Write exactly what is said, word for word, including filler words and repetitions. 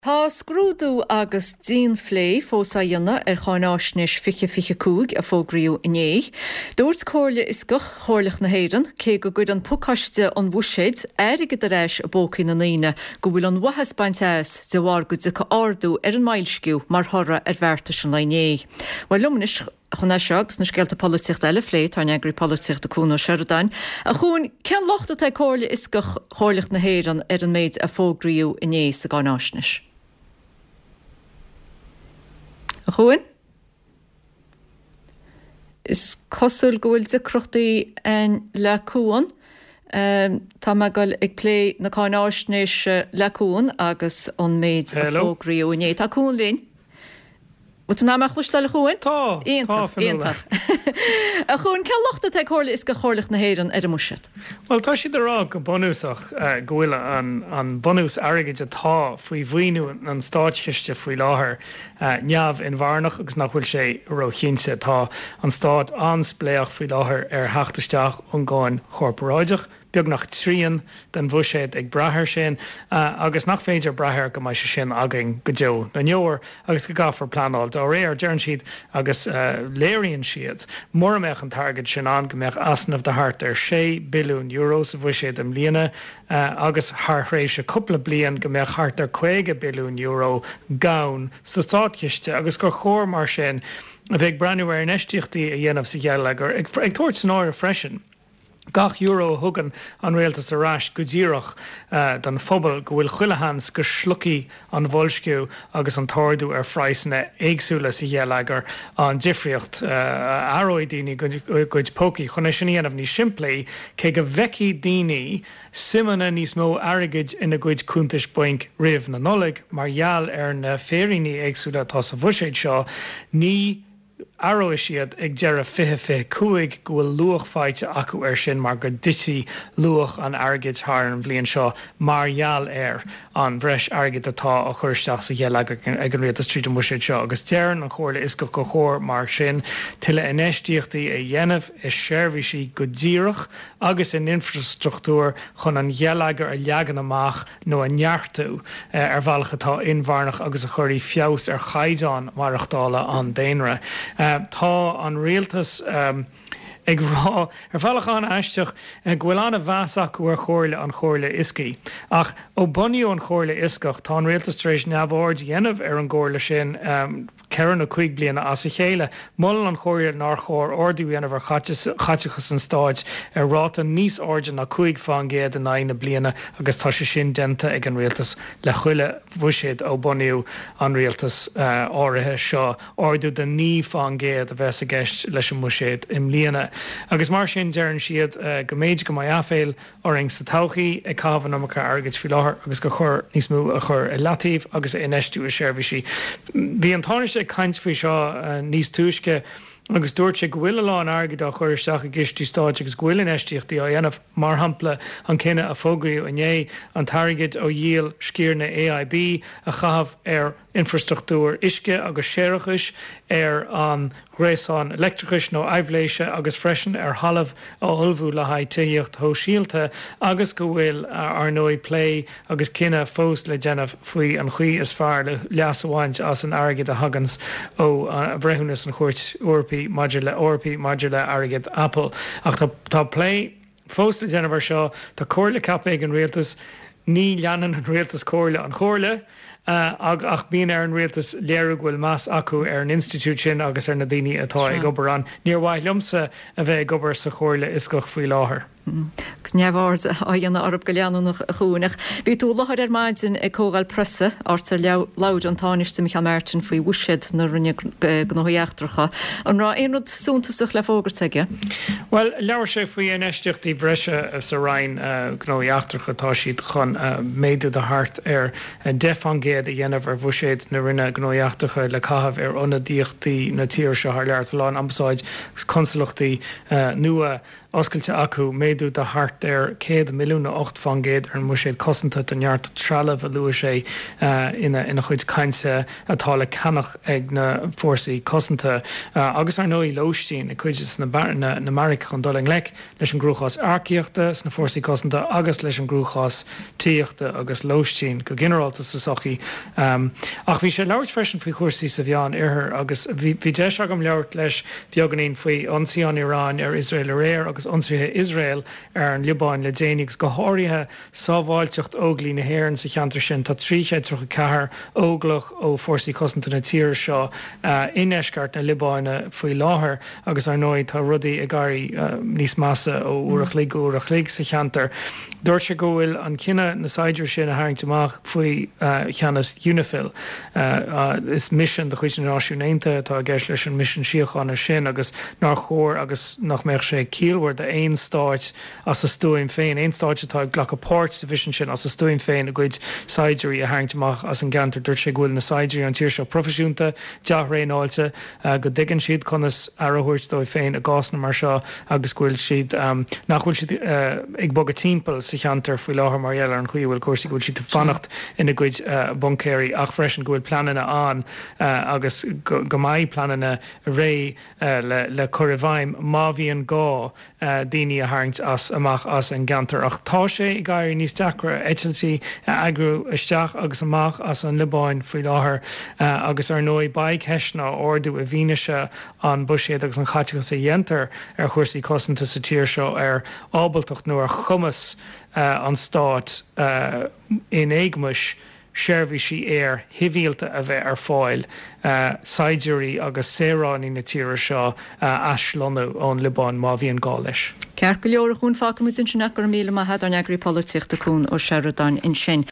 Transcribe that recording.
Tá scrúdú agus dín phlé fósa dhéanna ar cháináisnis fiche fiche cúg a fógriú iné. Dúirt cóirle is goch chóirlech na héireann, cé go gcuid an pucaiste an bhuiséid airige de réis a bócaí na naoine go bhfuil an wahas baint eas de bhhar go de ardú ar an mailsciú mar thora ar bhearta sin lainé. Weil lumnis chun seagus na scealta políocht eile phlé tar neagraí políocht a cún ó Seardain. A chuún cean lochta tá cóirle is goch chóirlech na héireann ar an méid a fógriú iné sa gáináisnis. A chuin? Is cosúil gohfuil de crochtaí an le cúan. Um, tá me goil ag plé na cáináisnis le cúan agus an méid a fógriú iné. Tá cún lín? Wat na mag lustal chuin? Tá, Iontach, iontach. A chuin ce lochta te cóirla is go chóirlech na héireann ar a muisiid? Well, tá si rá go bonúsach uh, gohfuile an, an bonús airgeid atá faoi bhhaoinú an stáitchiiste faoi láthair uh, neamh in bharnach agus nach bhfuil sé roichinse tá an stáit anspléach faoi láthair ar theachtasteach an gáin chorparáideach. Beag nach trían den bhuiséid ag brathir sin uh, agus nach féidir brathir go mai se sin agin go deo na neor agus go gafar planáil dá réir dearn siad agus uh, léiríonn siad mór meach an targad sin an go meach asnamh de hart ar sé bilún euro sa bhuiséid am líana uh, agus thrééis se coppla blian go meach hart ar chuige bilún euro gabhain sa stáitchiiste agus go chóir mar sin a bheith breanú ar an eisteachtaí a dhéanamh sa gheall ag ag ag tuairt san áir freisin. Gach euro thugan an réaltas arás go ddíireach uh, don phobal go bhfuil chuilehans go slucí an bholsciú agus an táirú ar phrasanna éagsúla sa dhéalagar an difriocht uh, aróid daoine goid pócaí chuna sin íanamh ní siimplí cé go bheicí daoine simana níos mó airgeid ina gcuid cúntais buinc riamh na nollaig mar gheall ar na féiríní éagsúla tá sa bhuiséid seo ní Arrow siad ag dearad fiche fiche cuaig go bhfuil luach fáite acu ar sin mar go dití luach an airgeid thar an bblion seo mar gheall air an bhreis airgeid atá a chuirteach sa ghealagar ag an réaltas tríd an bhuiséid seo agus dearan an chóirla is go go chóir mar sin tuile in eisteachtaí a dhéanamh is seirbhísí go ddíireach agus in infrastruchtúr chun an ghealagar a leagan amach nó a neartú ar bhealach atá inmharnach agus a chuirí feabhas ar chaidán marachtála an déanra. Uh, tá an réaltas um, ag rá ar bhealachán eisteach uh, go bhfuil anna bheas acu ar chóirle an chóirle iscí. Ach ó buniú an chóirle iscach tá an réaltas tar éis neamhord dhéanamh ar an gcóirle sin um, ceann ó chuig bliana as a chéile. Mull an chóirle nar chóir ordú dhéanamh ar chaitechas an stáid ar ráta níos ordan na chuig fangéad an aine bliana agus tá sé sin denta ag an réaltas le chuile bhuiséid ó buniú an réaltas uh, áirithe seo ordú den ní fangéad a bheits a gceist leis an bhuiséid im líana. Agus mar sin dearann siad uh, go méid go mai aféil oring sa tauchaí ag cabhan amachcha airgeid fi láthair agus go chur níos mú a chur i latíh agus a inistú a seirbhísí. Bhí an táiste caint faoi seo uh, níos túisce agus dúirt sé go bhfuil lá an airgeid a chuirteach a gistí stáid agus go bhfuil in eisteachtaí á dhéanamh mar hampla an cinenne a fógraíú iné an targeid ó díal scíorna A I B a chahabh ar infrastruchtúr isce agus séireachais ar an gréasán electricais nó aibhléise agus freisin ar halamh ó olbhú le haid tíocht thó síalta agus go bhfuil ar nóid play agus cinenne fós le déanamh faoi an chuí is fearr le leasahhaint as an airgeid a hagans ó uh, breithúnas an chuirt uirpaí maidir le orpaí maidir le airgeid Apple. Ach tá, tá play fós le déanamh seo tá cóirle cap ag an réaltas ní leanan an réaltas cóirle an chóirle Uh, ag, ach bíon ar an réaltas léirú bhfuil más acu ar an institút sin agus ar na daoine atá ag obair an. Níor bhaith liomsa a bheith ag obair sa chóirle iscoch faoi láthair. Gus neamhhard a dhéanana arab go leanúnach a chuúnach. Bhí tú láthair ar maidin ag cógáil presa ort ar leabhd an táiste Michael Martin faoi bhuiséid na rinne gnóíachtracha. An rá éonrad súntasach le fógart aige? Well, leabhar sé faoi an eisteachtaí breise sa rainn uh, gnóíachtracha tá siad chun uh, méadú de hart ar uh, defangé a dhéanamh ar bhuiséid na rinne gnóíachtracha le caithimh ar ionadaíochtaí na tíir seo thar leart láin amsáid agus consulachtaí uh, nua oscailte acu méadú de hart ar céad milliúna ocht fangéad ar an muiséad cosanta denneart trealamh a luair sé uh, ina, ina chuid cainte atá le canach ag na fórsaí cosanta uh, agus ar nóí lóistín i chuid na, na, na maric chun doling lec leis an grúchás arciíochta na fórsaí cosanta agus leis an grúchás tíochta agus lóistín go generalta sa sochaí Um, ach bhí sé leabhart freisin faoi chuirsaí sa bheán iarthar agus bhí de agam leabhart leis beaganín faoi ionsaí an Irán ar Israel a réir agus ionsaithe Israel ar an Libáin le déananig go háirithe sábháilteocht óglaí na hÉireann sa cheantar sin tá tríchéad trocha cethir óglach ó fórsaí cosanta na tír seo in eisceart na Libáine faoi láthair agus ar nóid tá rudaí a gairí níos massa ó uairach lig uairach lig sa cheantar. Dúirt sé go bhfuil an cinenne na saidir sin a haingtamach faoi cheannas UNIFIL. Is mission de chuid náisiúnénta tá gceis leis an mission siochána sin agus nach chóir agus nach meach sé cíalhar de éon stáit as a stúim féin. Éon stáit atá ghlach apát sa vision sin as a stúim féin a gcuid saidirí a haingtamach as an gantar dúirt sé ghfuil na saidirí an tíir seo profisiúnta deach réáilte go dtigann siad chunas arthúirt dó féin a gásna mar seo agus ghfuil siad nachhfuil siad ag bogad timppel sa cheantar faoi láthair mar eile an chuí bhfuil cuasaí ghfuil siad fannacht ina gcuid buncéirí ach freisin ghfuil planana an agus go maiid planana ré le choirmhaim má bhíonn gá daoine a tharraingt as amach as an gantar ach tá sé i gcairí níos deacra etiltí agrú isteach agus amach as an Libáin faoi láthair agus ar nói baig heisna ordú a bhíneise an buséad agus an chaiteachas sa dhéantar ar chuirsaí cosanta sa tíir seo ar ábaltocht nó ar chumas an Stát in éigmuis seirbhí sí air híbhíalta a bheith ar fáil saidirí agus séránaí na tíre seo aislonú ón Libáin má bhíonn gá leis. Ceart go leor a chun fáca mu sin sinna gur míle maithad ar neagraí políochta cún ó Sheridan in sin.